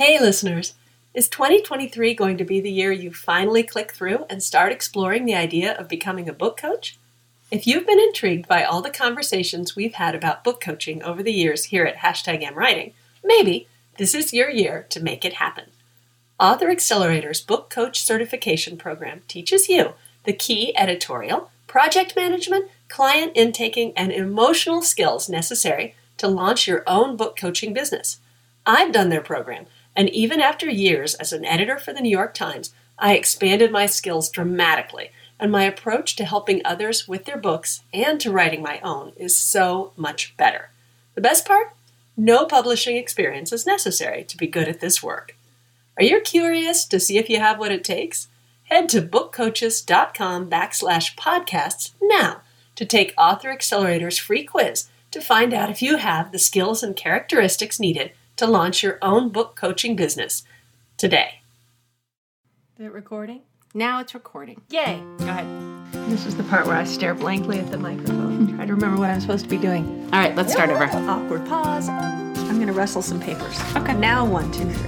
Hey listeners, is 2023 going to be the year you finally click through and start exploring the idea of becoming a book coach? If you've been intrigued by all the conversations we've had about book coaching over the years here at #AmWriting, maybe this is your year to make it happen. Author Accelerator's Book Coach Certification Program teaches you the key editorial, project management, client intaking, and emotional skills necessary to launch your own book coaching business. I've done their program, and even after years as an editor for the New York Times, I expanded my skills dramatically, and my approach to helping others with their books and to writing my own is so much better. The best part? No publishing experience is necessary to be good at this work. Are you curious to see if you have what it takes? Head to bookcoaches.com/podcasts now to take Author Accelerator's free quiz to find out if you have the skills and characteristics needed to launch your own book coaching business today. Is it recording? Now it's recording. Yay! Go ahead. This is the part where I stare blankly at the microphone. Try to remember what I'm supposed to be doing. All right, let's start over. Awkward pause. I'm going to rustle some papers. Okay. Now 1, 2, 3.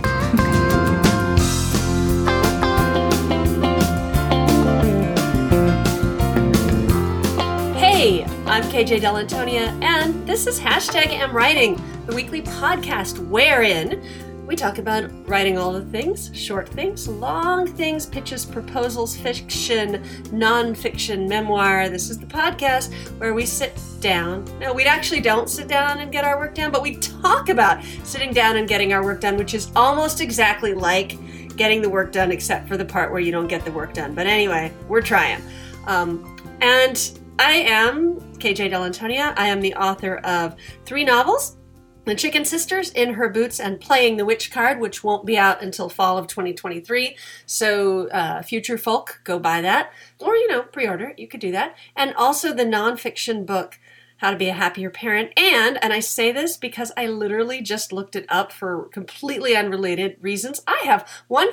Hey, I'm KJ Dell'Antonia, and this is #AmWriting, the weekly podcast wherein we talk about writing all the things, short things, long things, pitches, proposals, fiction, nonfiction, memoir. This is the podcast where we sit down. No, we actually don't sit down and get our work done, but we talk about sitting down and getting our work done, which is almost exactly like getting the work done, except for the part where you don't get the work done. But anyway, we're trying. And I am KJ Dell'Antonia. I am the author of 3 novels, The Chicken Sisters, In Her Boots, and Playing the Witch Card, which won't be out until fall of 2023. So future folk, go buy that. Or, pre-order it. You could do that. And also the nonfiction book, How to Be a Happier Parent. And I say this because I literally just looked it up for completely unrelated reasons. I have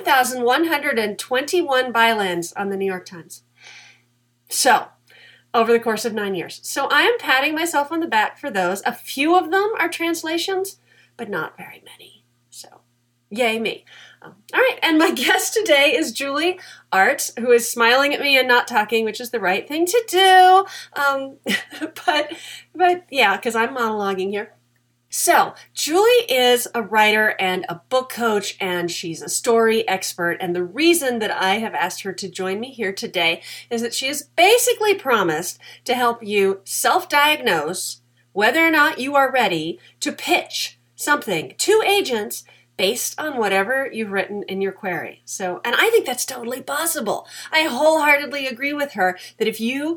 1,121 bylines on the New York Times. So, over the course of 9 years. So I am patting myself on the back for those. A few of them are translations, but not very many. So, yay me. All right, and my guest today is Julie Artz, who is smiling at me and not talking, which is the right thing to do. But yeah, because I'm monologuing here. So, Julie is a writer and a book coach, and she's a story expert. And the reason that I have asked her to join me here today is that she has basically promised to help you self-diagnose whether or not you are ready to pitch something to agents based on whatever you've written in your query. So, and I think that's totally possible. I wholeheartedly agree with her that if you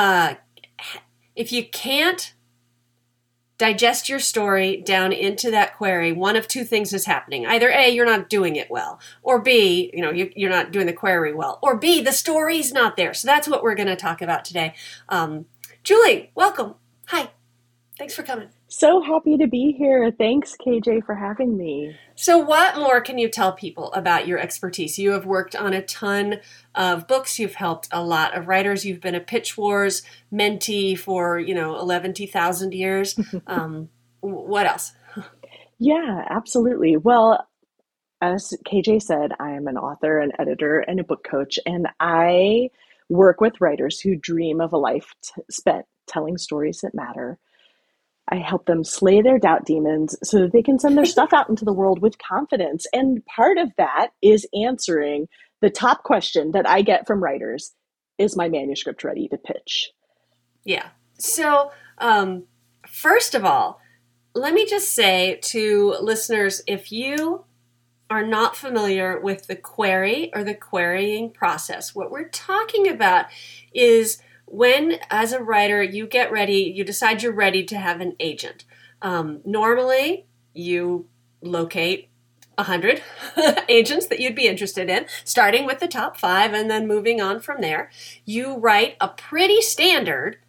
can't digest your story down into that query, one of 2 things is happening. Either A, you're not doing it well, or B, you're not doing the query well, or B, the story's not there. So that's what we're going to talk about today. Julie, welcome. Hi. Thanks for coming. So happy to be here. Thanks, KJ, for having me. So what more can you tell people about your expertise? You have worked on a ton of books. You've helped a lot of writers. You've been a Pitch Wars mentee for, 11,000 years. What else? Yeah, absolutely. Well, as KJ said, I am an author, an editor, and a book coach, and I work with writers who dream of a life spent telling stories that matter. I help them slay their doubt demons so that they can send their stuff out into the world with confidence. And part of that is answering the top question that I get from writers: is my manuscript ready to pitch? Yeah. So, first of all, let me just say to listeners, if you are not familiar with the query or the querying process, what we're talking about is when, as a writer, you get ready, you decide you're ready to have an agent. Normally, you locate 100 agents that you'd be interested in, starting with the top 5 and then moving on from there. You write a pretty standard,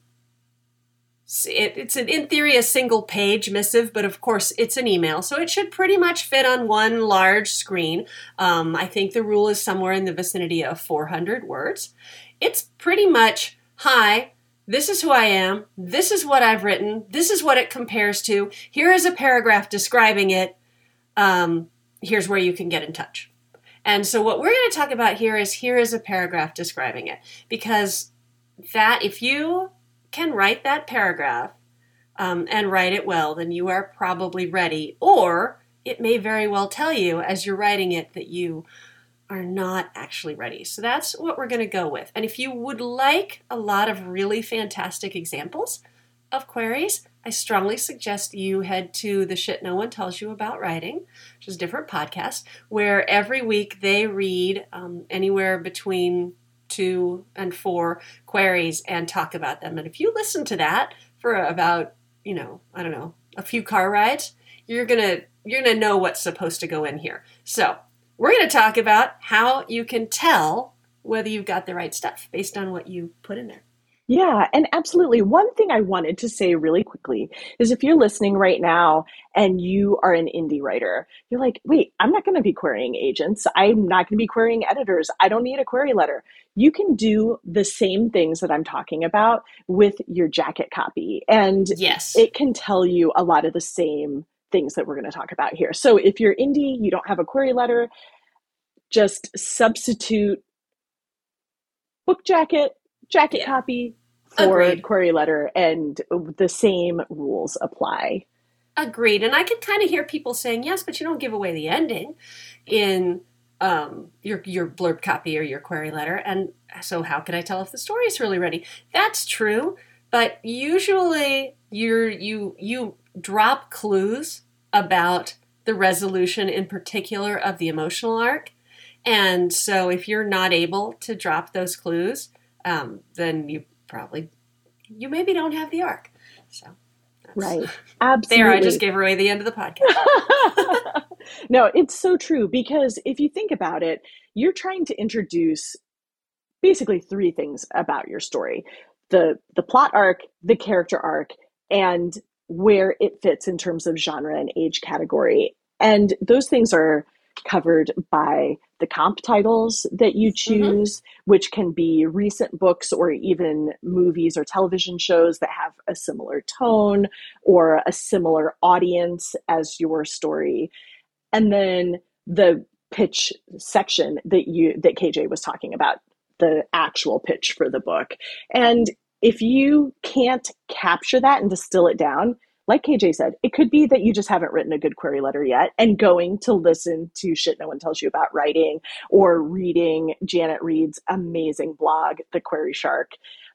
it's in theory a single-page missive, but of course it's an email, so it should pretty much fit on one large screen. I think the rule is somewhere in the vicinity of 400 words. It's pretty much, hi, this is who I am, this is what I've written, this is what it compares to, here is a paragraph describing it, here's where you can get in touch. And so what we're going to talk about here is a paragraph describing it, because that if you can write that paragraph and write it well, then you are probably ready. Or it may very well tell you as you're writing it that you are not actually ready. So that's what we're going to go with. And if you would like a lot of really fantastic examples of queries, I strongly suggest you head to the Shit No One Tells You About Writing, which is a different podcast, where every week they read anywhere between 2 and 4 queries and talk about them. And if you listen to that for about, I don't know, a few car rides, you're gonna know what's supposed to go in here. So we're going to talk about how you can tell whether you've got the right stuff based on what you put in there. Yeah, and absolutely. One thing I wanted to say really quickly is if you're listening right now and you are an indie writer, you're like, wait, I'm not going to be querying agents. I'm not going to be querying editors. I don't need a query letter. You can do the same things that I'm talking about with your jacket copy. And yes, it can tell you a lot of the same things that we're going to talk about here. So if you're indie, you don't have a query letter, just substitute book jacket copy for Agreed. query letter, and the same rules apply. Agreed. And I can kind of hear people saying, yes, but you don't give away the ending in your blurb copy or your query letter. And so how can I tell if the story is really ready? That's true. But usually you drop clues about the resolution in particular of the emotional arc. And so if you're not able to drop those clues, then you maybe don't have the arc. So right. Absolutely. There, I just gave away the end of the podcast. No, it's so true, because if you think about it, you're trying to introduce basically 3 things about your story: the plot arc, the character arc, and where it fits in terms of genre and age category. And those things are covered by the comp titles that you choose, which can be recent books or even movies or television shows that have a similar tone or a similar audience as your story. And then the pitch section that KJ was talking about, the actual pitch for the book. And if you can't capture that and distill it down, like KJ said, it could be that you just haven't written a good query letter yet, and going to listen to Shit No One Tells You About Writing or reading Janet Reed's amazing blog, The Query Shark,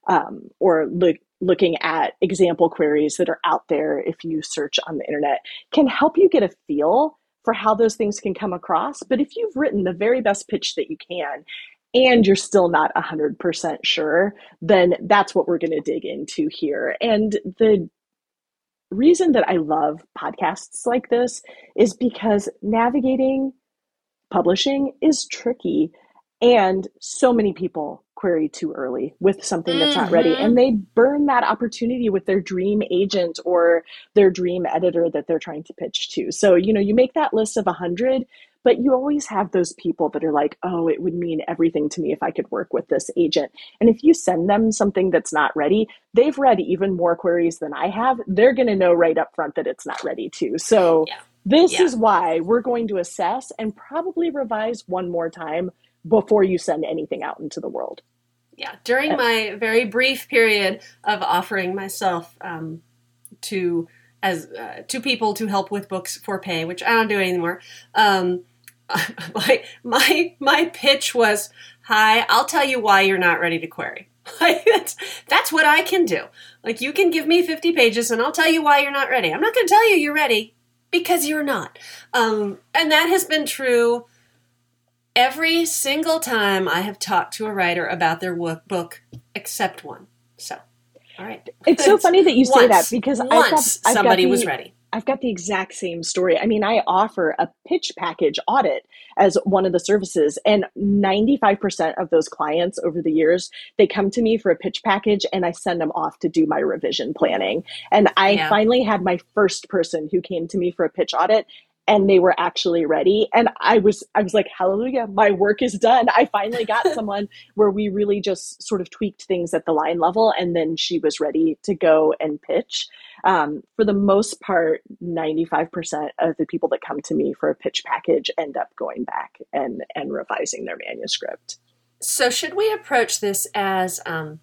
or looking at example queries that are out there if you search on the internet, can help you get a feel for how those things can come across. But if you've written the very best pitch that you can, and you're still not 100% sure, then that's what we're going to dig into here. And the reason that I love podcasts like this is because navigating publishing is tricky, and so many people query too early with something that's not ready, and they burn that opportunity with their dream agent or their dream editor that they're trying to pitch to. So, you make that list of 100, but you always have those people that are like, oh, it would mean everything to me if I could work with this agent. And if you send them something that's not ready, they've read even more queries than I have. They're going to know right up front that it's not ready too. So this is why we're going to assess and probably revise one more time before you send anything out into the world. Yeah. During my very brief period of offering myself to people to help with books for pay, which I don't do anymore, my pitch was, hi, I'll tell you why you're not ready to query. That's what I can do. Like, you can give me 50 pages and I'll tell you why you're not ready. I'm not going to tell you you're ready, because you're not. And that has been true every single time I have talked to a writer about their book, except one. So, all right. It's so funny that you say that, because somebody was ready. I've got the exact same story. I mean, I offer a pitch package audit as one of the services, and 95% of those clients over the years, they come to me for a pitch package and I send them off to do my revision planning. And I finally had my first person who came to me for a pitch audit, and they were actually ready. And I was like, hallelujah, my work is done. I finally got someone where we really just sort of tweaked things at the line level, and then she was ready to go and pitch. For the most part, 95% of the people that come to me for a pitch package end up going back and revising their manuscript. So should we approach this as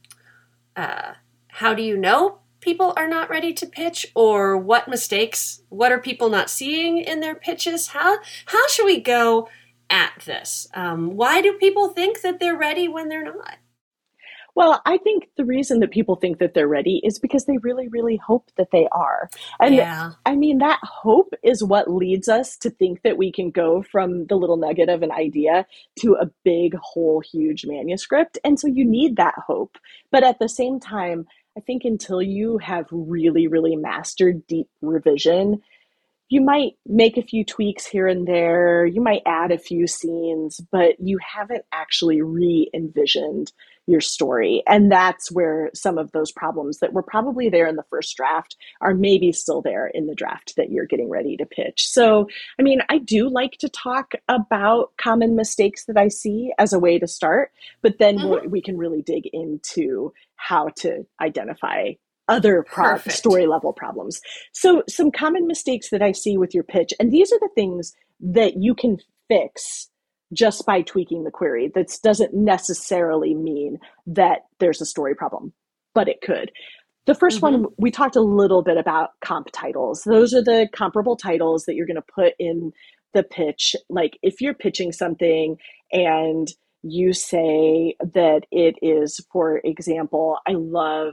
how do you know people are not ready to pitch, or what are people not seeing in their pitches? How should we go at this? Why do people think that they're ready when they're not? Well, I think the reason that people think that they're ready is because they really, really hope that they are. And Yeah. I mean, that hope is what leads us to think that we can go from the little nugget of an idea to a big, whole, huge manuscript. And so you need that hope. But at the same time, I think until you have really, really mastered deep revision, you might make a few tweaks here and there, you might add a few scenes, but you haven't actually re-envisioned your story. And that's where some of those problems that were probably there in the first draft are maybe still there in the draft that you're getting ready to pitch. So, I mean, I do like to talk about common mistakes that I see as a way to start, but then we can really dig into how to identify other story level problems. So some common mistakes that I see with your pitch, and these are the things that you can fix just by tweaking the query. That doesn't necessarily mean that there's a story problem, but it could. The first one, we talked a little bit about comp titles. Those are the comparable titles that you're going to put in the pitch. Like if you're pitching something and you say that it is, for example, I love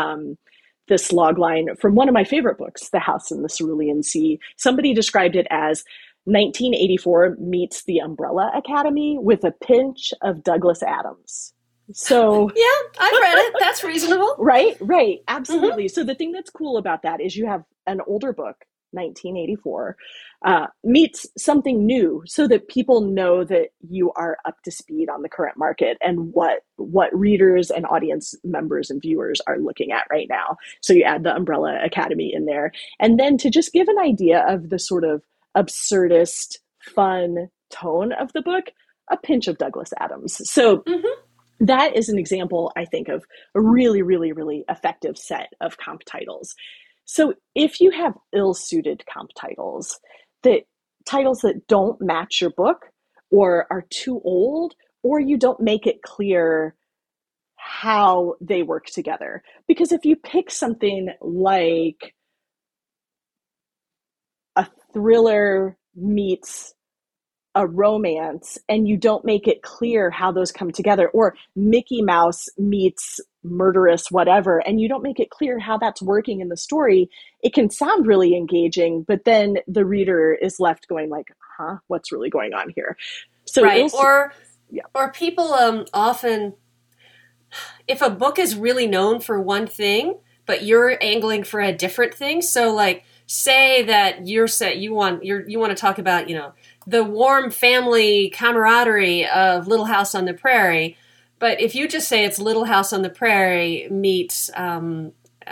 this log line from one of my favorite books, The House in the Cerulean Sea. Somebody described it as 1984 meets the Umbrella Academy with a pinch of Douglas Adams. So yeah, I've read it. That's reasonable. Right, absolutely. So the thing that's cool about that is you have an older book, 1984, meets something new, so that people know that you are up to speed on the current market and what readers and audience members and viewers are looking at right now. So you add the Umbrella Academy in there. And then to just give an idea of the sort of absurdist, fun tone of the book, a pinch of Douglas Adams. So that is an example, I think, of a really, really, really effective set of comp titles. So if you have ill-suited comp titles that don't match your book or are too old, or you don't make it clear how they work together. Because if you pick something like a thriller meets a romance and you don't make it clear how those come together, or Mickey Mouse meets murderous whatever, and you don't make it clear how that's working in the story, it can sound really engaging, but then the reader is left going like, huh, what's really going on here? So right. Or people often, if a book is really known for one thing, but you're angling for a different thing. So like, say that you want to talk about, the warm family camaraderie of Little House on the Prairie. But if you just say it's Little House on the Prairie meets, How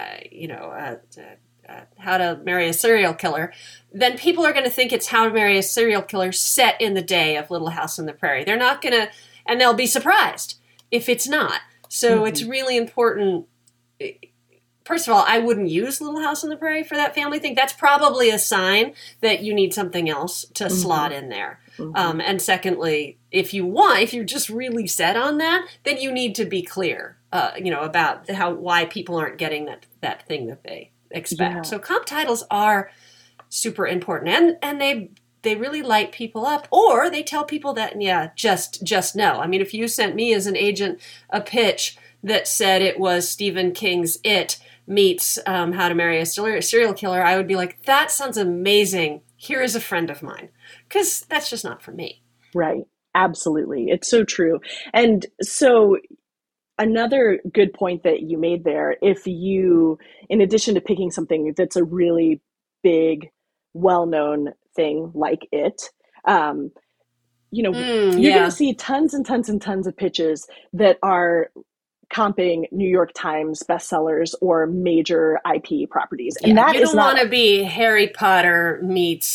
to Marry a Serial Killer, then people are going to think it's How to Marry a Serial Killer set in the day of Little House on the Prairie. They're not going to, and they'll be surprised if it's not. So it's really important. First of all, I wouldn't use Little House on the Prairie for that family thing. That's probably a sign that you need something else to slot in there. And secondly, if you're just really set on that, then you need to be clear, about why people aren't getting that thing that they expect. Yeah. So comp titles are super important, and they really light people up, or they tell people that, just no. I mean, if you sent me as an agent a pitch that said it was Stephen King's It meets How to Marry a Serial Killer, I would be like, that sounds amazing. Here is a friend of mine. Because that's just not for me. Right. Absolutely. It's so true. And so another good point that you made there, if you, in addition to picking something that's a really big, well-known thing like It, you're going to see tons and tons and tons of pitches that are comping New York Times bestsellers or major IP properties. And that you don't want to be Harry Potter meets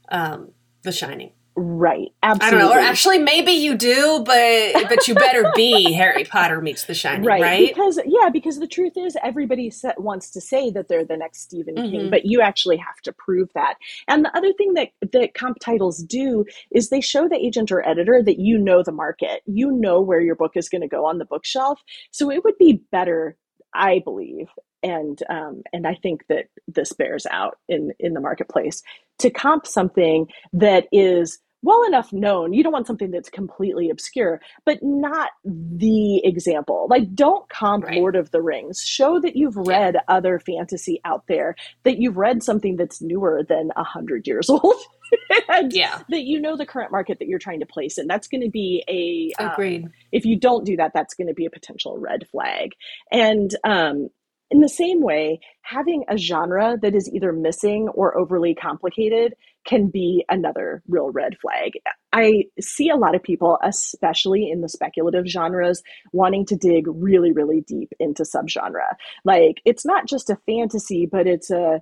The Shining. Right. Absolutely. I don't know. Or actually, maybe you do, but you better be Harry Potter meets The Shining, right? Because the truth is everybody wants to say that they're the next Stephen King, but you actually have to prove that. And the other thing that comp titles do is they show the agent or editor that you know the market. You know where your book is going to go on the bookshelf. So it would be better, I believe, and I think that this bears out in the marketplace, to comp something that is well enough known. You don't want something that's completely obscure, but not the example. Like, don't comp Lord of the Rings. Show that you've read other fantasy out there, that you've read something that's newer than 100 years old. And that you know the current market that you're trying to place in. That's going to be agreed. If you don't do that, that's going to be a potential red flag. And in the same way, having a genre that is either missing or overly complicated can be another real red flag. I see a lot of people, especially in the speculative genres, wanting to dig really, really deep into subgenre. Like, it's not just a fantasy, but it's a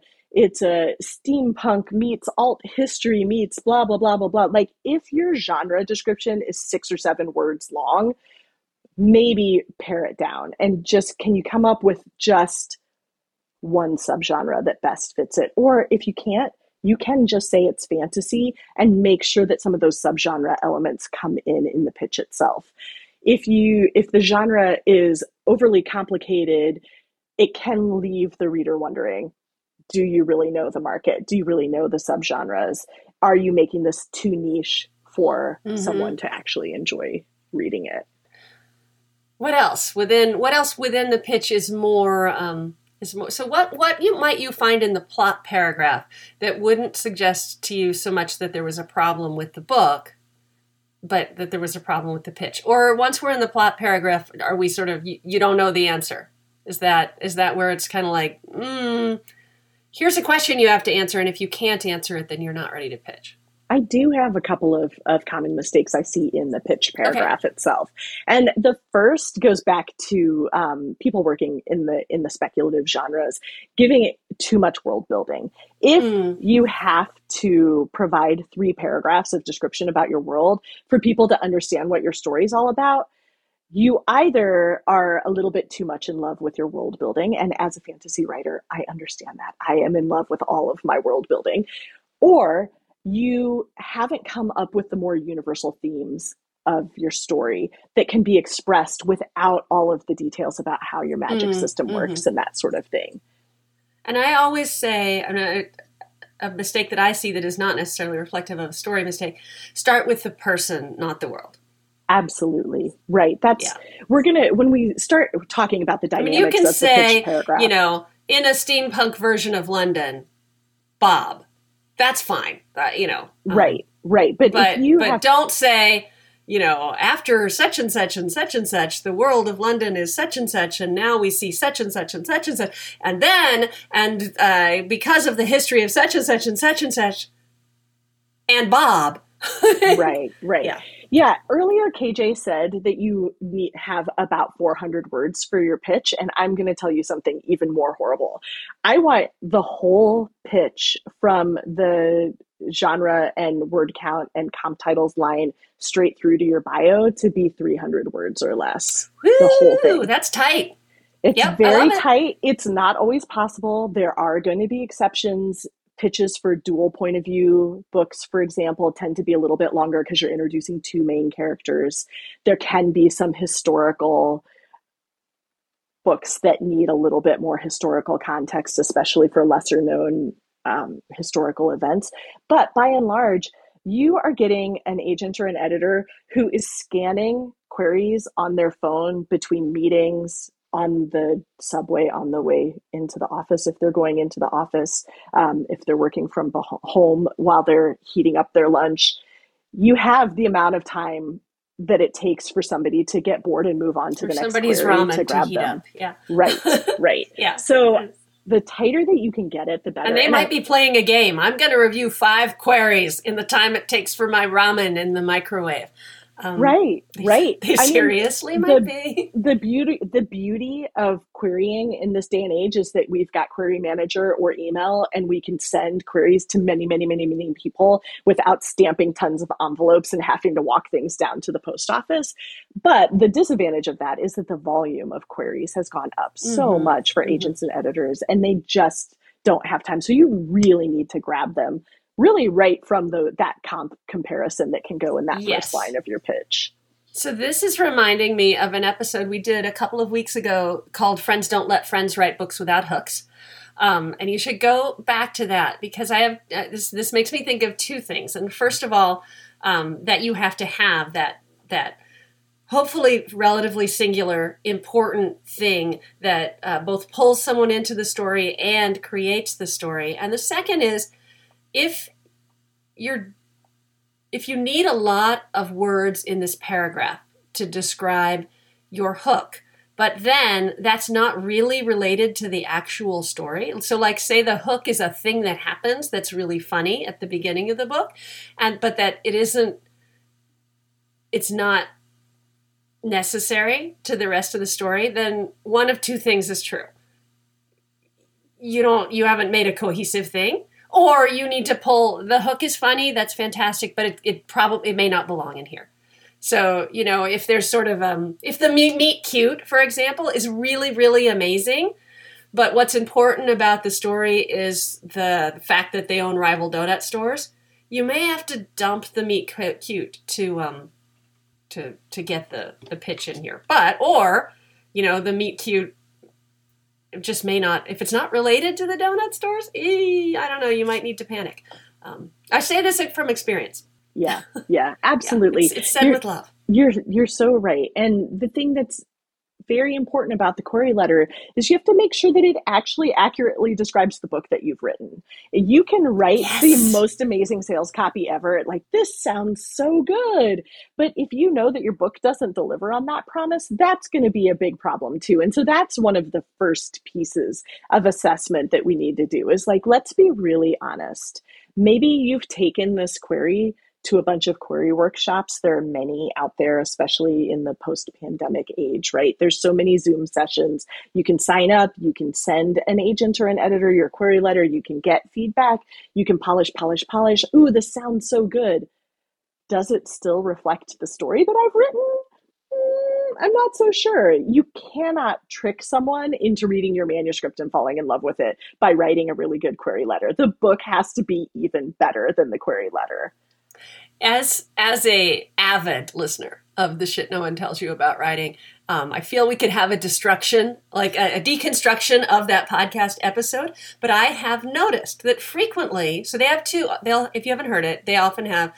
steampunk meets alt history meets blah, blah, blah, blah, blah. Like, if your genre description is 6 or 7 words long, maybe pare it down and just, can you come up with just one subgenre that best fits it? Or if you can't, you can just say it's fantasy and make sure that some of those subgenre elements come in the pitch itself. If the genre is overly complicated, it can leave the reader wondering, do you really know the market? Do you really know the subgenres? Are you making this too niche for someone to actually enjoy reading it? What else within the pitch is more? So what might you find in the plot paragraph that wouldn't suggest to you so much that there was a problem with the book, but that there was a problem with the pitch? Or once we're in the plot paragraph, are we sort of, you don't know the answer? Is that where it's kind of like, here's a question you have to answer, and if you can't answer it, then you're not ready to pitch? I do have a couple of common mistakes I see in the pitch paragraph itself. And the first goes back to people working in the speculative genres, giving it too much world building. If you have to provide 3 paragraphs of description about your world for people to understand what your story is all about, you either are a little bit too much in love with your world building. And as a fantasy writer, I understand that. I am in love with all of my world building. Or you haven't come up with the more universal themes of your story that can be expressed without all of the details about how your magic system works and that sort of thing. And I always say, a mistake that I see that is not necessarily reflective of a story mistake, start with the person, not the world. Absolutely. Right. We're going to, when we start talking about the dynamics you can of say, the pitch paragraph. In a steampunk version of London, Bob. That's fine, Right. But don't say, after such and such and such and such, the world of London is such and such, and now we see such and such and such and such, and then, because of the history of such and such and such and such, and Bob. Right. Yeah. Earlier, KJ said that you have about 400 words for your pitch, and I'm going to tell you something even more horrible. I want the whole pitch from the genre and word count and comp titles line straight through to your bio to be 300 words or less. Woo, the whole thing. That's tight. It's very tight. It's not always possible. There are going to be exceptions. Pitches for dual point of view books, for example, tend to be a little bit longer because you're introducing 2 main characters. There can be some historical books that need a little bit more historical context, especially for lesser known historical events. But by and large, you are getting an agent or an editor who is scanning queries on their phone between meetings, on the subway, on the way into the office, if they're going into the office, if they're working from home while they're heating up their lunch. You have the amount of time that it takes for somebody to get bored and move on to the next query ramen to grab heat them. Up. Yeah. Right. Yeah. So the tighter that you can get it, the better. And they might be playing a game. I'm going to review 5 queries in the time it takes for my ramen in the microwave. Right, right. They seriously might be. The beauty of querying in this day and age is that we've got Query Manager or email, and we can send queries to many, many, many, many people without stamping tons of envelopes and having to walk things down to the post office. But the disadvantage of that is that the volume of queries has gone up so much for agents and editors, and they just don't have time. So you really need to grab them really right from that comparison that can go in that first line of your pitch. So this is reminding me of an episode we did a couple of weeks ago called Friends Don't Let Friends Write Books Without Hooks. And you should go back to that because I have this makes me think of two things. And first of all, that you have to have that hopefully relatively singular, important thing that both pulls someone into the story and creates the story. And the second is, if you need a lot of words in this paragraph to describe your hook, but then that's not really related to the actual story. So like say the hook is a thing that happens that's really funny at the beginning of the book, but that it's not necessary to the rest of the story, then one of two things is true. You haven't made a cohesive thing. Or you need to pull, the hook is funny, that's fantastic, but it may not belong in here. So, if there's sort of, if the meet cute, for example, is really, really amazing, but what's important about the story is the fact that they own rival donut stores, you may have to dump the meet cute to get the pitch in here. The meet cute just may not, if it's not related to the donut stores, I don't know, you might need to panic. I say this from experience. Yeah, absolutely. It's said with love. You're so right. And the thing that's very important about the query letter is you have to make sure that it actually accurately describes the book that you've written. You can write the most amazing sales copy ever. Like, this sounds so good. But if you know that your book doesn't deliver on that promise, that's going to be a big problem too. And so that's one of the first pieces of assessment that we need to do is like, let's be really honest. Maybe you've taken this query to a bunch of query workshops. There are many out there, especially in the post-pandemic age, right? There's so many Zoom sessions. You can sign up, you can send an agent or an editor your query letter, you can get feedback, you can polish. Ooh, this sounds so good. Does it still reflect the story that I've written? I'm not so sure. You cannot trick someone into reading your manuscript and falling in love with it by writing a really good query letter. The book has to be even better than the query letter. As a avid listener of the Shit No One Tells You About Writing, I feel we could have a destruction, like a deconstruction of that podcast episode. But I have noticed that frequently, so they have if you haven't heard it, they often have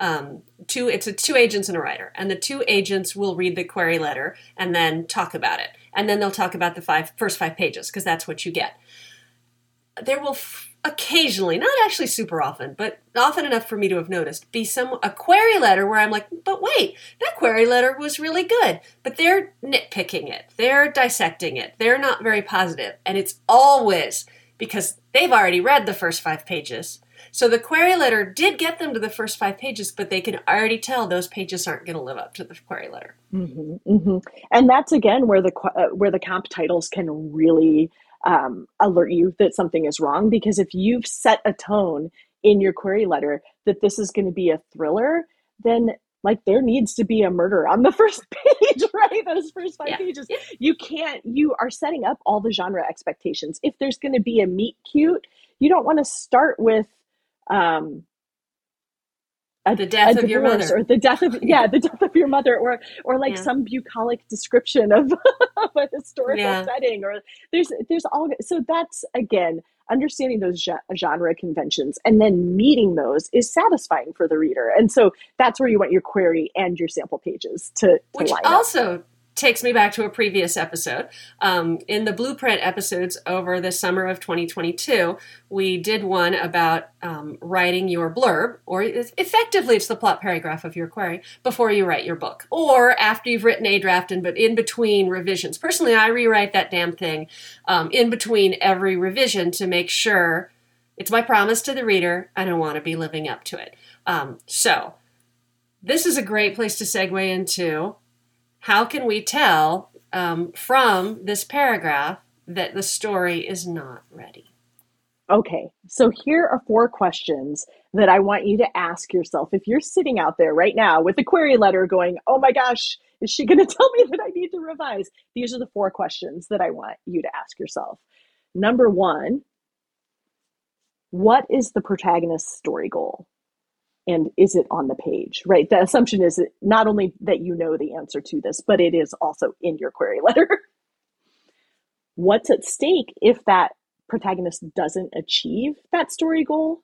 two agents and a writer. And the two agents will read the query letter and then talk about it. And then they'll talk about the first five pages, because that's what you get. There will occasionally, not actually super often, but often enough for me to have noticed, be a query letter where I'm like, but wait, that query letter was really good. But they're nitpicking it. They're dissecting it. They're not very positive. And it's always because they've already read the first 5 pages. So the query letter did get them to the first 5 pages, but they can already tell those pages aren't going to live up to the query letter. Mm-hmm, mm-hmm. And that's, again, where the comp titles can really alert you that something is wrong, because if you've set a tone in your query letter that this is going to be a thriller, then like there needs to be a murder on the first page, right? Those first 5 pages. You are setting up all the genre expectations. If there's going to be a meet cute, you don't want to start with the death of your mother, or the death of your mother, or like some bucolic description of a historical setting, or there's all. So that's, again, understanding those genre conventions and then meeting those is satisfying for the reader. And so that's where you want your query and your sample pages to which line also up. Takes me back to a previous episode. In the Blueprint episodes over the summer of 2022, we did one about writing your blurb, or effectively it's the plot paragraph of your query, before you write your book, or after you've written a draft but in between revisions. Personally, I rewrite that damn thing in between every revision to make sure it's my promise to the reader and I want to be living up to it. So this is a great place to segue into how can we tell from this paragraph that the story is not ready? Okay, so here are 4 questions that I want you to ask yourself. If you're sitting out there right now with a query letter going, oh my gosh, is she going to tell me that I need to revise? These are the 4 questions that I want you to ask yourself. Number 1, what is the protagonist's story goal? And is it on the page, right? The assumption is that not only that you know the answer to this, but it is also in your query letter. What's at stake if that protagonist doesn't achieve that story goal?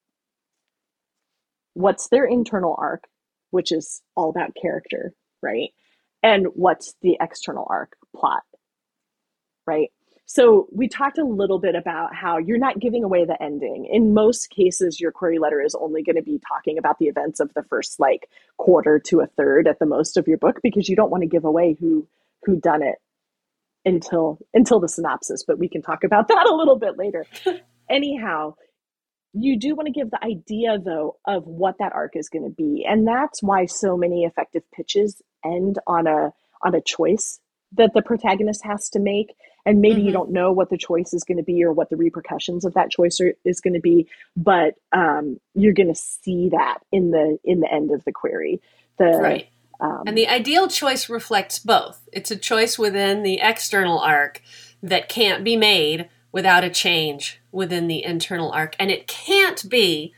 What's their internal arc, which is all about character, right? And what's the external arc, plot, right? So we talked a little bit about how you're not giving away the ending. In most cases, your query letter is only going to be talking about the events of the first like quarter to a third at the most of your book, because you don't want to give away who done it until the synopsis, but we can talk about that a little bit later. Anyhow, you do want to give the idea though of what that arc is going to be. And that's why so many effective pitches end on a choice that the protagonist has to make. And maybe you don't know what the choice is going to be or what the repercussions of that choice is going to be, but you're going to see that in the end of the query. Right. And the ideal choice reflects both. It's a choice within the external arc that can't be made without a change within the internal arc. And it can't be,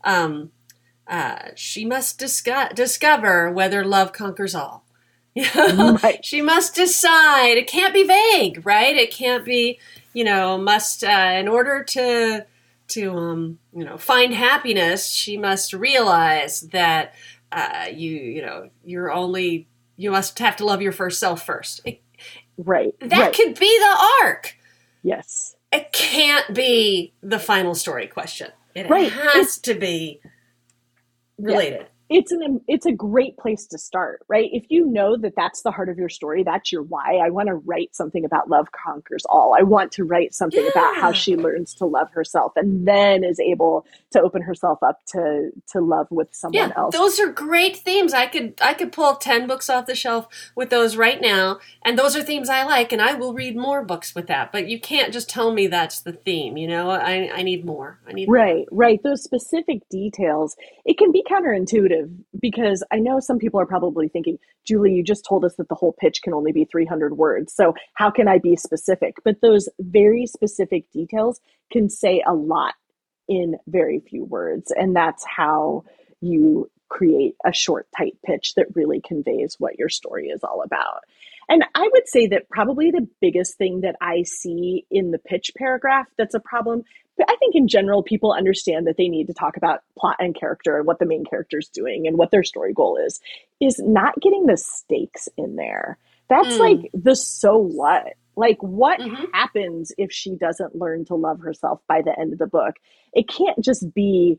she must discover whether love conquers all. Right. She must decide. It can't be vague, right? It can't be, must, in order to find happiness, she must realize that you must have to love your first self first. That could be the arc. Yes. It can't be the final story question. It has to be related. Yeah. It's a great place to start, right? If you know that that's the heart of your story, that's your why. I want to write something about love conquers all. I want to write something about how she learns to love herself and then is able to open herself up to love with someone else. Those are great themes. I could pull 10 books off the shelf with those right now, and those are themes I like, and I will read more books with that. But you can't just tell me that's the theme, I need more. Right. Those specific details, it can be counterintuitive, because I know some people are probably thinking, Julie, you just told us that the whole pitch can only be 300 words. So how can I be specific? But those very specific details can say a lot in very few words. And that's how you create a short, tight pitch that really conveys what your story is all about. And I would say that probably the biggest thing that I see in the pitch paragraph that's a problem, but I think in general, people understand that they need to talk about plot and character and what the main character is doing and what their story goal is not getting the stakes in there. That's like the so what? Like what happens if she doesn't learn to love herself by the end of the book? It can't just be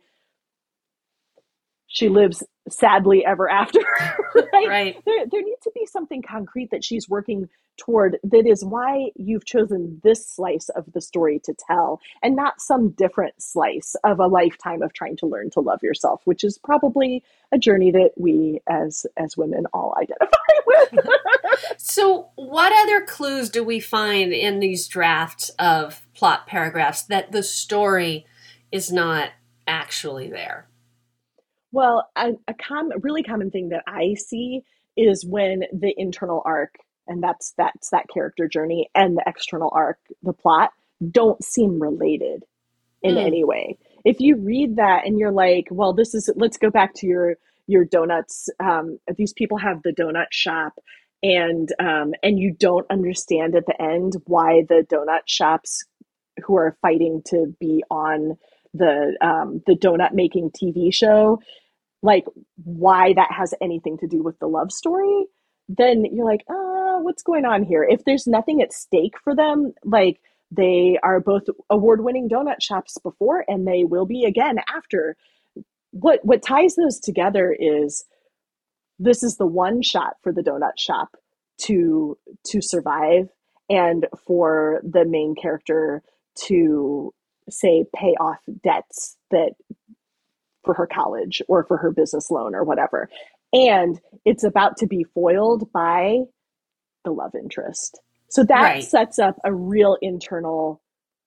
she lives sadly ever after, right? There needs to be something concrete that she's working toward that is why you've chosen this slice of the story to tell and not some different slice of a lifetime of trying to learn to love yourself, which is probably a journey that we as women all identify with. So what other clues do we find in these drafts of plot paragraphs that the story is not actually there? Well, a really common thing that I see is when the internal arc, and that's that character journey, and the external arc, the plot, don't seem related in any way. If you read that and you're like, well, let's go back to your donuts. These people have the donut shop, and you don't understand at the end why the donut shops who are fighting to be on the donut making TV show, like why that has anything to do with the love story, then you're like, what's going on here? If there's nothing at stake for them, like they are both award-winning donut shops before, and they will be again after. What ties those together is this is the one shot for the donut shop to survive, and for the main character to, say, pay off debts that for her college or for her business loan or whatever. And it's about to be foiled by the love interest. So that sets up a real internal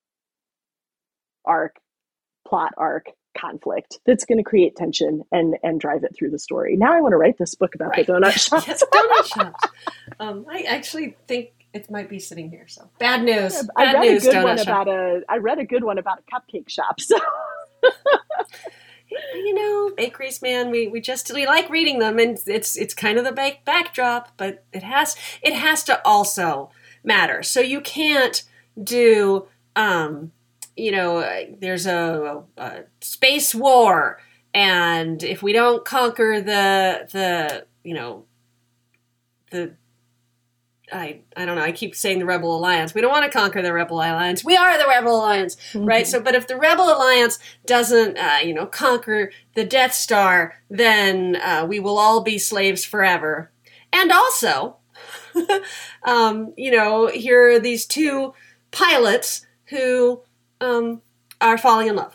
plot arc conflict that's going to create tension and drive it through the story. Now I want to write this book about the donut shops. Yes, donut shops. I actually think it might be sitting here. So bad news. I read a good one about a cupcake shop. So bakeries, man, we like reading them, and it's kind of the backdrop, but it has to also matter. So you can't do there's a space war, and if we don't conquer I don't know, I keep saying the Rebel Alliance. We don't want to conquer the Rebel Alliance. We are the Rebel Alliance, right? So, but if the Rebel Alliance doesn't, conquer the Death Star, then we will all be slaves forever. And also, here are these two pilots who are falling in love.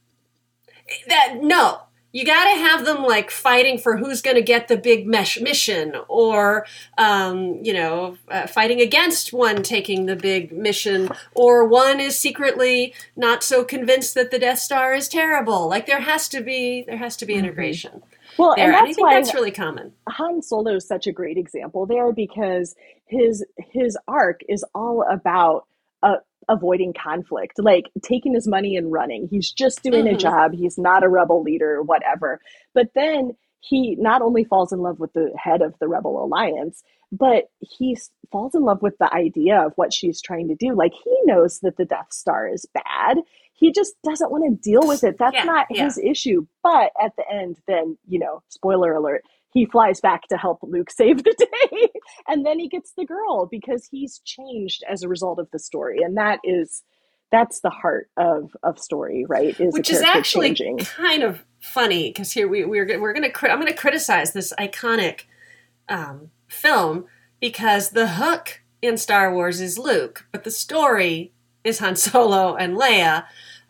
You got to have them like fighting for who's going to get the big mission, or fighting against one taking the big mission, or one is secretly not so convinced that the Death Star is terrible. Like there has to be integration. Well, there. And I think that's really common. Han Solo is such a great example there, because his arc is all about avoiding conflict, like taking his money and running. He's just doing a job. He's not a rebel leader, whatever. But then he not only falls in love with the head of the Rebel Alliance, but he falls in love with the idea of what she's trying to do. Like he knows that the Death Star is bad. He just doesn't want to deal with it. That's not his issue. But at the end, then, spoiler alert, he flies back to help Luke save the day. And then he gets the girl because he's changed as a result of the story. And that's the heart of story, right? Which is actually kind of funny, because here I'm going to criticize this iconic film, because the hook in Star Wars is Luke, but the story is Han Solo and Leia.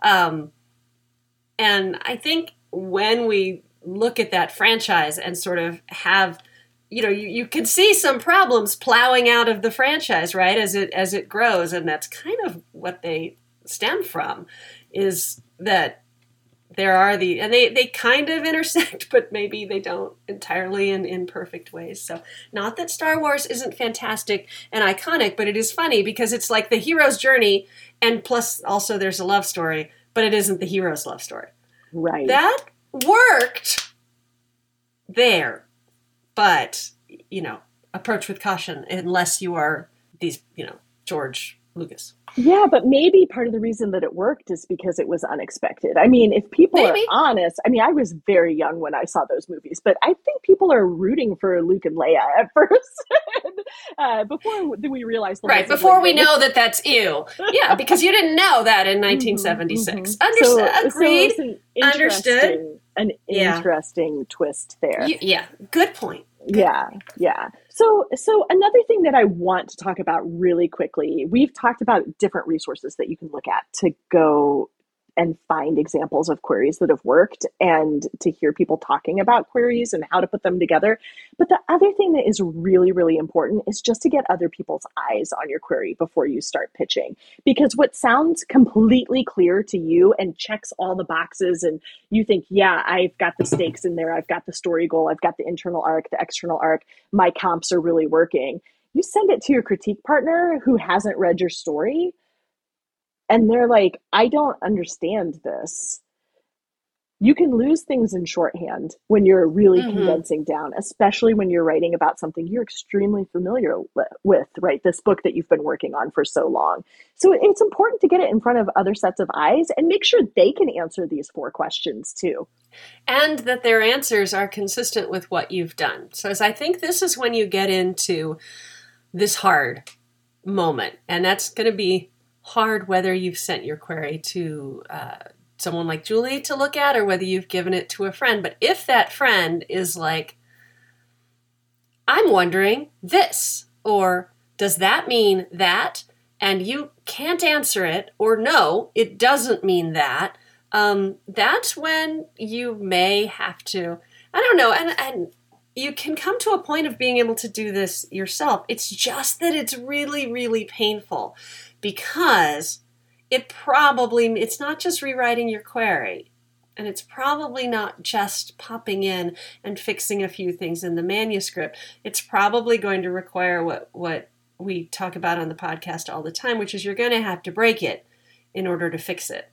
And I think when we look at that franchise and sort of have, you can see some problems plowing out of the franchise, right? As it grows. And that's kind of what they stem from, is that there are and they kind of intersect, but maybe they don't entirely in perfect ways. So not that Star Wars isn't fantastic and iconic, but it is funny because it's like the hero's journey, and plus also there's a love story, but it isn't the hero's love story. Right. That worked there, but, approach with caution unless you are these, George Lucas. Yeah, but maybe part of the reason that it worked is because it was unexpected. I mean, if people are honest, I was very young when I saw those movies, but I think people are rooting for Luke and Leia at first, before we realize. Before we know that that's you. Yeah, because you didn't know that in 1976. Agreed. So an interesting twist there. Good point. Yeah. So another thing that I want to talk about really quickly, we've talked about different resources that you can look at to go and find examples of queries that have worked, and to hear people talking about queries and how to put them together. But the other thing that is really, really important is just to get other people's eyes on your query before you start pitching. Because what sounds completely clear to you and checks all the boxes, and you think, yeah, I've got the stakes in there, I've got the story goal, I've got the internal arc, the external arc, my comps are really working. You send it to your critique partner who hasn't read your story, and they're like, I don't understand this. You can lose things in shorthand when you're really condensing down, especially when you're writing about something you're extremely familiar with, right? This book that you've been working on for so long. So it's important to get it in front of other sets of eyes and make sure they can answer these 4 questions too. And that their answers are consistent with what you've done. So as I think this is when you get into this hard moment, and that's going to be hard whether you've sent your query to someone like Julie to look at, or whether you've given it to a friend. But if that friend is like, I'm wondering this, or does that mean that? And you can't answer it, or no, it doesn't mean that. That's when you may have to, I don't know. And you can come to a point of being able to do this yourself. It's just that it's really, really painful because it's not just rewriting your query, and it's probably not just popping in and fixing a few things in the manuscript. It's probably going to require what we talk about on the podcast all the time, which is you're going to have to break it in order to fix it.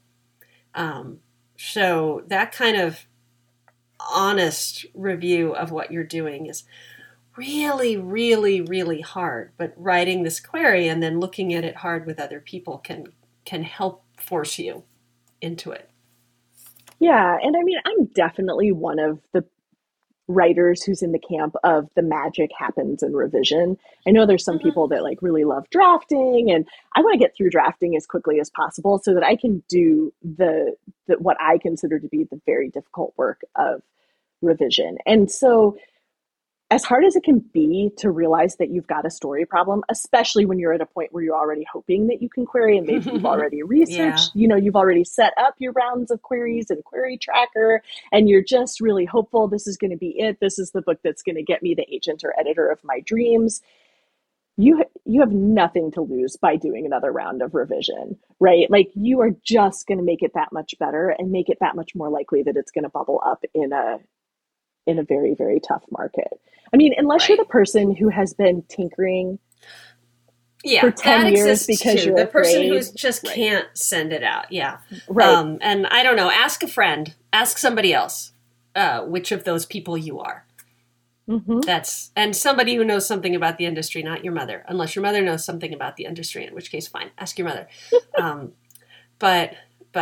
So that kind of honest review of what you're doing is really, really, really hard. But writing this query and then looking at it hard with other people can help force you into it. Yeah, and I mean, I'm definitely one of the writers who's in the camp of the magic happens in revision. I know there's some people that like really love drafting, and I want to get through drafting as quickly as possible so that I can do the what I consider to be the very difficult work of revision. And so as hard as it can be to realize that you've got a story problem, especially when you're at a point where you're already hoping that you can query and maybe you've already researched, you've already set up your rounds of queries and Query Tracker, and you're just really hopeful this is going to be it. This is the book that's going to get me the agent or editor of my dreams. You have nothing to lose by doing another round of revision, right? Like you are just going to make it that much better and make it that much more likely that it's going to bubble up in a very, very tough market. I mean, unless you're the person who has been tinkering for 10 years because you're the afraid. Person who just can't send it out. Yeah. Right. And I don't know, ask a friend, ask somebody else, which of those people you are. Mm-hmm. And somebody who knows something about the industry, not your mother, unless your mother knows something about the industry, in which case, fine, ask your mother. But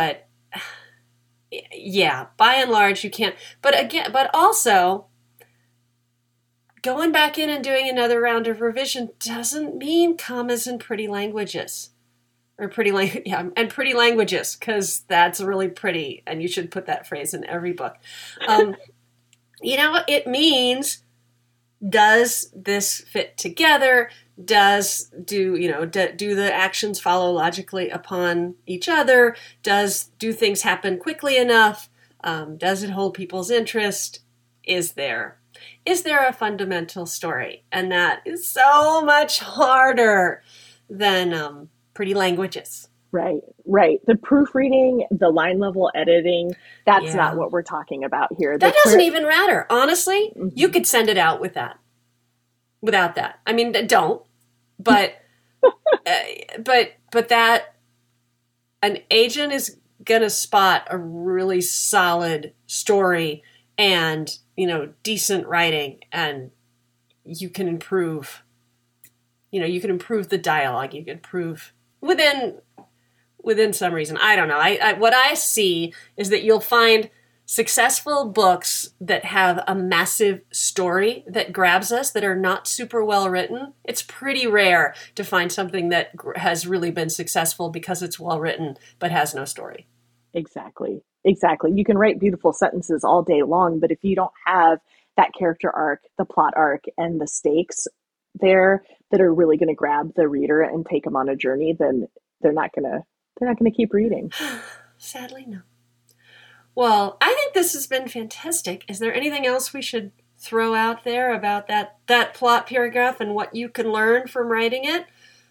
yeah, by and large, you can't. But also, going back in and doing another round of revision doesn't mean commas and pretty languages. And pretty languages, because that's really pretty, and you should put that phrase in every book. It means, does this fit together? Do the actions follow logically upon each other? Do things happen quickly enough? Does it hold people's interest? Is there a fundamental story? And that is so much harder than pretty languages. Right. The proofreading, the line level editing, that's not what we're talking about here. That doesn't even matter. Honestly, you could send it out without that. I mean, don't. But but that an agent is going to spot a really solid story and, decent writing, and you can improve, the dialogue. You can improve within some reason. I don't know. What I see is that you'll find successful books that have a massive story that grabs us, that are not super well written. It's pretty rare to find something that has really been successful because it's well written but has no story. Exactly. You can write beautiful sentences all day long, but if you don't have that character arc, the plot arc, and the stakes there that are really going to grab the reader and take them on a journey, then they're not going to keep reading. Sadly, no. Well, I think this has been fantastic. Is there anything else we should throw out there about that plot paragraph and what you can learn from writing it?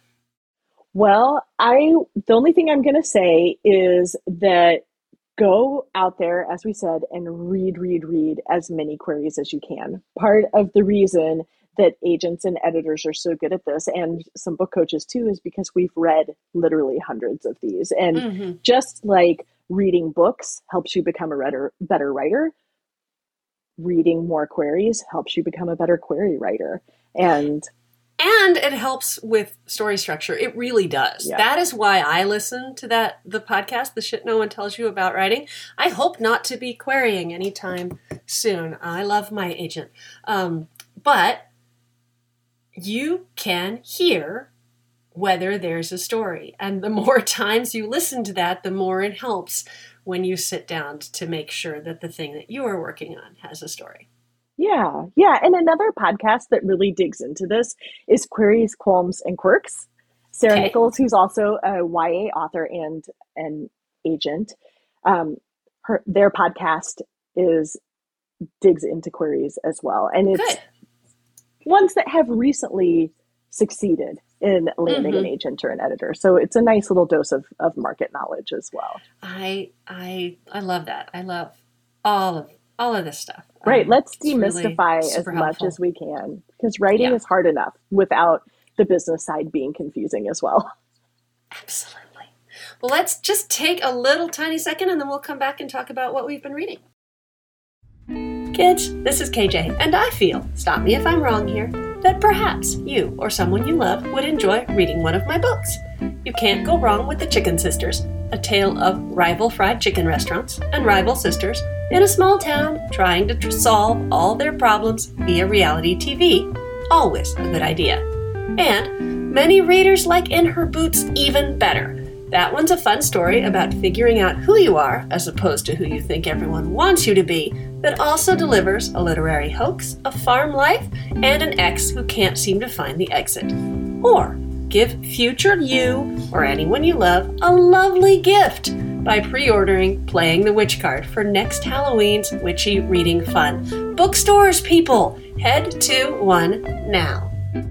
Well, the only thing I'm going to say is that go out there, as we said, and read as many queries as you can. Part of the reason that agents and editors are so good at this, and some book coaches too, is because we've read literally hundreds of these. And just like reading books helps you become a better writer, reading more queries helps you become a better query writer. And it helps with story structure. It really does. Yeah. That is why I listen to the podcast, The Shit No One Tells You About Writing. I hope not to be querying anytime soon. I love my agent. But you can hear whether there's a story. And the more times you listen to that, the more it helps when you sit down to make sure that the thing that you are working on has a story. Yeah. And another podcast that really digs into this is Queries, Qualms, and Quirks. Sarah Nichols, who's also a YA author and an agent, their podcast is digs into queries as well. And it's Good. ones that have recently succeeded in landing an agent or an editor. So it's a nice little dose of market knowledge as well. I love that. I love all of this stuff. Right. Let's It's really demystify as super much helpful. as we can, because writing Yeah, is hard enough without the business side being confusing as well. absolutely. Well, let's just take a little tiny second and then we'll come back and talk about what we've been reading. Kids, this is KJ, and I feel, stop me if I'm wrong here, that perhaps you or someone you love would enjoy reading one of my books. You can't go wrong with The Chicken Sisters, a tale of rival fried chicken restaurants and rival sisters in a small town trying to solve all their problems via reality TV. Always a good idea. And many readers like In Her Boots even better. That one's a fun story about figuring out who you are as opposed to who you think everyone wants you to be, that also delivers a literary hoax, a farm life, and an ex who can't seem to find the exit. Or give future you or anyone you love a lovely gift by pre-ordering Playing the Witch card for next Halloween's witchy reading fun. Bookstores, people! Head to one now.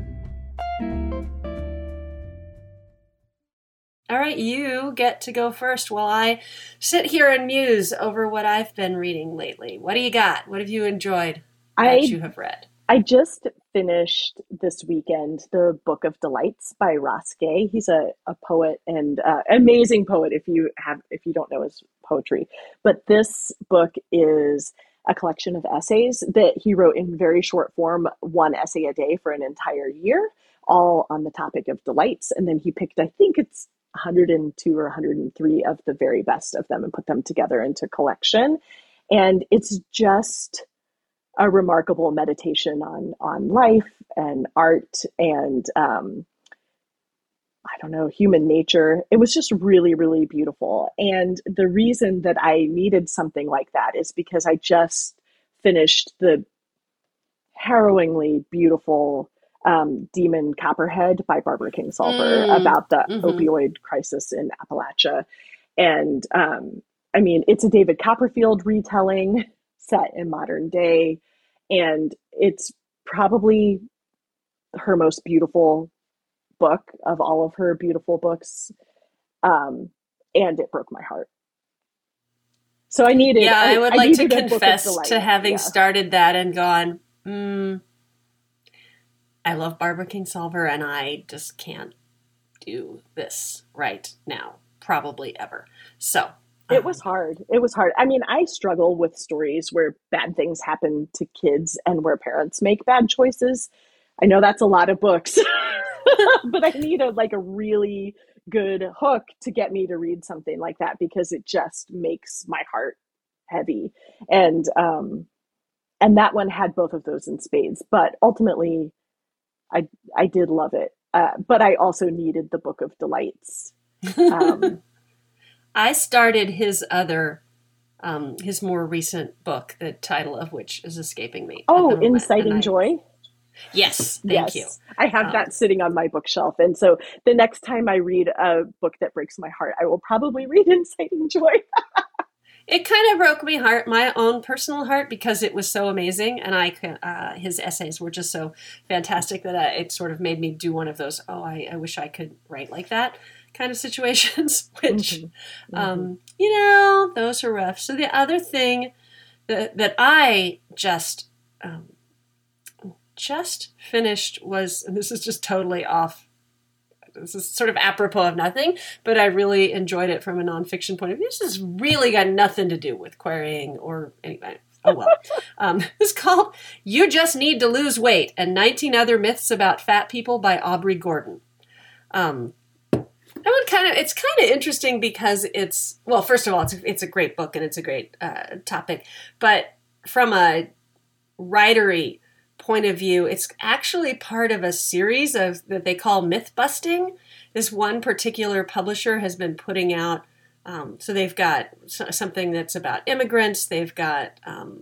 All right, you get to go first while I sit here and muse over what I've been reading lately. What do you got? What have you enjoyed that you have read? I just finished this weekend the Book of Delights by Ross Gay. He's a poet and amazing poet if you don't know his poetry. But this book is a collection of essays that he wrote in very short form, one essay a day for an entire year, all on the topic of delights. And then he picked, I think it's 102 or 103 of the very best of them and put them together into a collection. And it's just a remarkable meditation on life and art and I don't know, human nature. It was just really, really beautiful. And the reason that I needed something like that is because I just finished the harrowingly beautiful Demon Copperhead by Barbara Kingsolver about the opioid crisis in Appalachia. And I mean, it's a David Copperfield retelling set in modern day. And it's probably her most beautiful book of all of her beautiful books. And it broke my heart. So I needed. Yeah, I would like to confess to having Yeah. started that and gone, I love Barbara Kingsolver and I just can't do this right now, probably ever. So it was hard. It was hard. I mean, I struggle with stories where bad things happen to kids and where parents make bad choices. I know that's a lot of books, but I need a really good hook to get me to read something like that because it just makes my heart heavy. And that one had both of those in spades, but ultimately I did love it. But I also needed the Book of Delights. I started his other, his more recent book, the title of which is escaping me. Oh, Inciting Joy? Yes, thank you. I have that sitting on my bookshelf. And so the next time I read a book that breaks my heart, I will probably read Inciting Joy. It kind of broke my own personal heart, because it was so amazing, and his essays were just so fantastic that it sort of made me do one of those, I wish I could write like that kind of situations, which, those are rough. So the other thing that I just finished was, and this is just totally off, this is sort of apropos of nothing, but I really enjoyed it from a nonfiction point of view. This has really got nothing to do with querying or anybody. Oh, well. It's called You Just Need to Lose Weight and 19 Other Myths About Fat People by Aubrey Gordon. It's kind of interesting because first of all, it's a great book and it's a great topic, but from a writery point of view, it's actually part of a series that they call myth busting. This one particular publisher has been putting out, so they've got something that's about immigrants. They've got,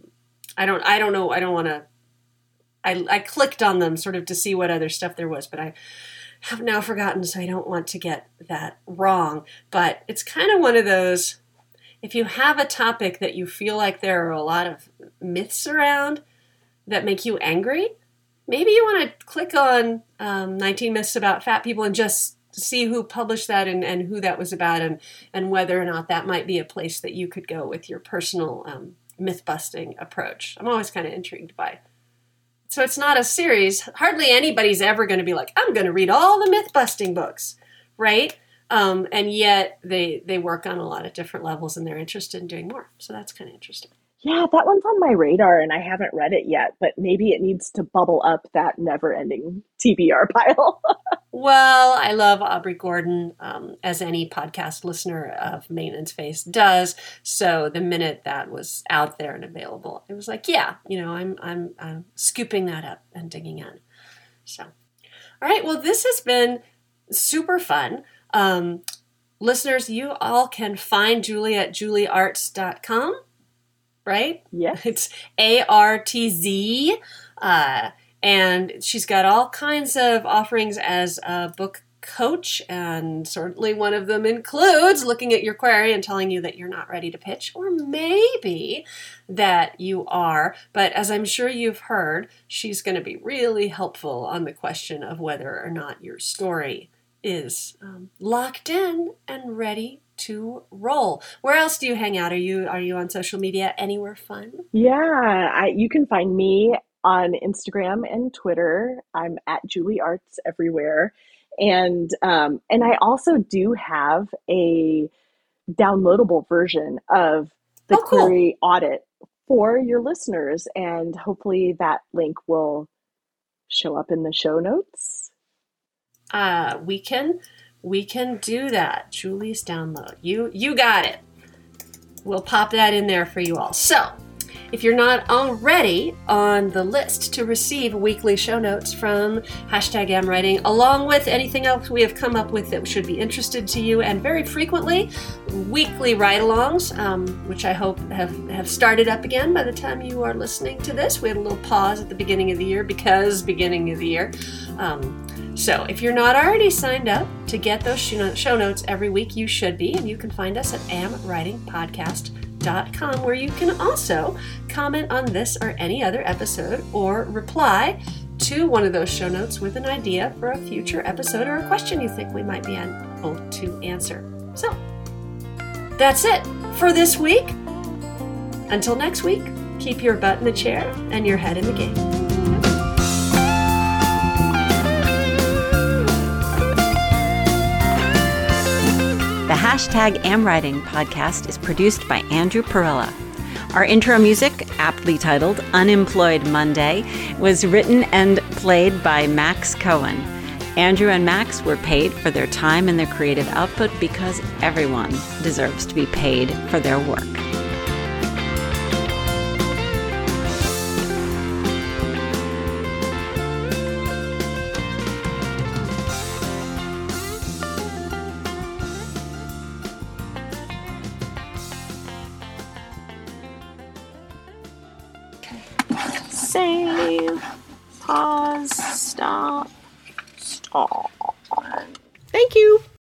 I clicked on them sort of to see what other stuff there was, but I have now forgotten, so I don't want to get that wrong. But it's kind of one of those, if you have a topic that you feel like there are a lot of myths around that make you angry, maybe you want to click on 19 Myths About Fat People and just see who published that and who that was about, and whether or not that might be a place that you could go with your personal myth-busting approach. I'm always kind of intrigued by. So it's not a series. Hardly anybody's ever going to be like, I'm going to read all the myth-busting books, right? And yet they work on a lot of different levels and they're interested in doing more. So that's kind of interesting. Yeah, that one's on my radar and I haven't read it yet, but maybe it needs to bubble up that never-ending TBR pile. Well, I love Aubrey Gordon, as any podcast listener of Maintenance Phase does. So the minute that was out there and available, it was like, yeah, I'm scooping that up and digging in. So, all right. Well, this has been super fun. Listeners, you all can find Julie at julieartz.com, right? Yes. It's ARTZ. And she's got all kinds of offerings as a book coach, and certainly one of them includes looking at your query and telling you that you're not ready to pitch, or maybe that you are. But as I'm sure you've heard, she's going to be really helpful on the question of whether or not your story is locked in and ready to roll. Where else do you hang out? Are you on social media anywhere fun? Yeah, you can find me on Instagram and Twitter. I'm at Julie Artz everywhere. And I also do have a downloadable version of the query audit for your listeners. And hopefully that link will show up in the show notes. We can do that. Julie's download. You got it. We'll pop that in there for you all. So, if you're not already on the list to receive weekly show notes from #AmWriting, along with anything else we have come up with that should be interested to you, and very frequently, weekly ride-alongs, which I hope have started up again by the time you are listening to this. We had a little pause at the beginning of the year because beginning of the year. So if you're not already signed up to get those show notes every week, you should be, and you can find us at amwritingpodcast.com, where you can also comment on this or any other episode or reply to one of those show notes with an idea for a future episode or a question you think we might be able to answer. So that's it for this week. Until next week, keep your butt in the chair and your head in the game. The #AmWriting podcast is produced by Andrew Perella. Our intro music, aptly titled Unemployed Monday, was written and played by Max Cohen. Andrew and Max were paid for their time and their creative output because everyone deserves to be paid for their work. Save, pause, stop. Thank you.